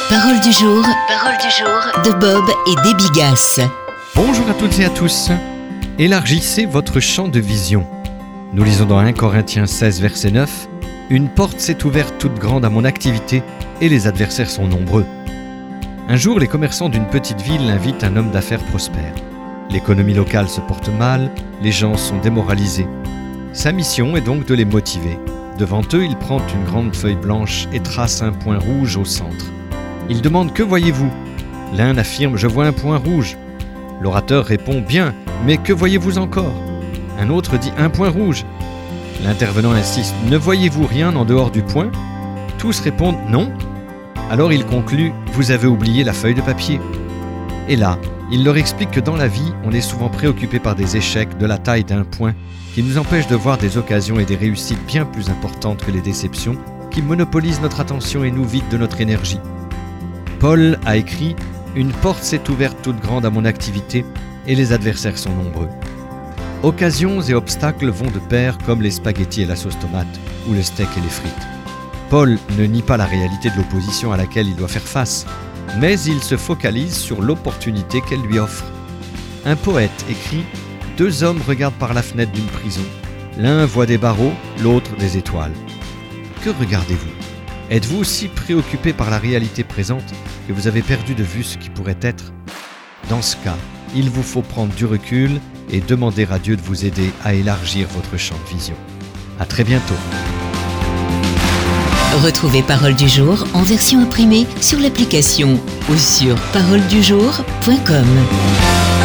Parole du jour de Bob et Déby Gass. Bonjour à toutes et à tous. Élargissez votre champ de vision. Nous lisons dans 1 Corinthiens 16, verset 9. Une porte s'est ouverte toute grande à mon activité et les adversaires sont nombreux. Un jour, les commerçants d'une petite ville invitent un homme d'affaires prospère. L'économie locale se porte mal, les gens sont démoralisés. Sa mission est donc de les motiver. Devant eux, il prend une grande feuille blanche et trace un point rouge au centre. Il demande « Que voyez-vous » L'un affirme « Je vois un point rouge ». L'orateur répond « Bien, mais que voyez-vous encore » Un autre dit « Un point rouge ». L'intervenant insiste « Ne voyez-vous rien en dehors du point » Tous répondent « Non ». Alors il conclut « Vous avez oublié la feuille de papier ». Et là, il leur explique que dans la vie, on est souvent préoccupé par des échecs de la taille d'un point qui nous empêchent de voir des occasions et des réussites bien plus importantes que les déceptions qui monopolisent notre attention et nous vident de notre énergie. Paul a écrit « Une porte s'est ouverte toute grande à mon activité et les adversaires sont nombreux ». Occasions et obstacles vont de pair comme les spaghettis et la sauce tomate ou le steak et les frites. Paul ne nie pas la réalité de l'opposition à laquelle il doit faire face, mais il se focalise sur l'opportunité qu'elle lui offre. Un poète écrit « 2 hommes regardent par la fenêtre d'une prison. L'un voit des barreaux, l'autre des étoiles. » Que regardez-vous ? Êtes-vous aussi préoccupé par la réalité présente que vous avez perdu de vue ce qui pourrait être ? Dans ce cas, il vous faut prendre du recul et demander à Dieu de vous aider à élargir votre champ de vision. À très bientôt. Retrouvez Parole du jour en version imprimée sur l'application ou sur paroledujour.com.